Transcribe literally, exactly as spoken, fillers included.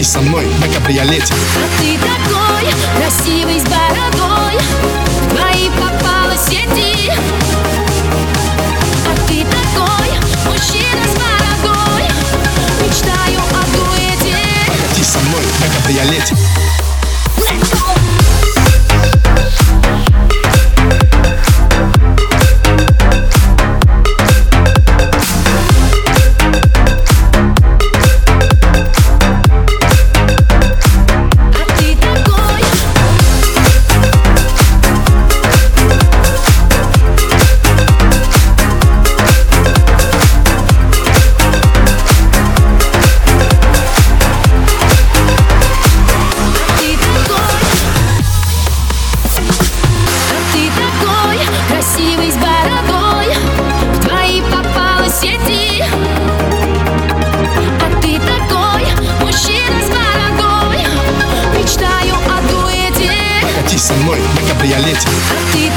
Катись со мной на кабриолете. А ты такой красивый, с бородой, в твои попала сети. А ты такой мужчина с бородой, мечтаю о дуэте. Катись со мной на кабриолете. Красивый, с бородой, в твои попала сети. А ты такой мужчина с бородой, мечтаю о дуэте. Катись со мной на кабриолете. А ты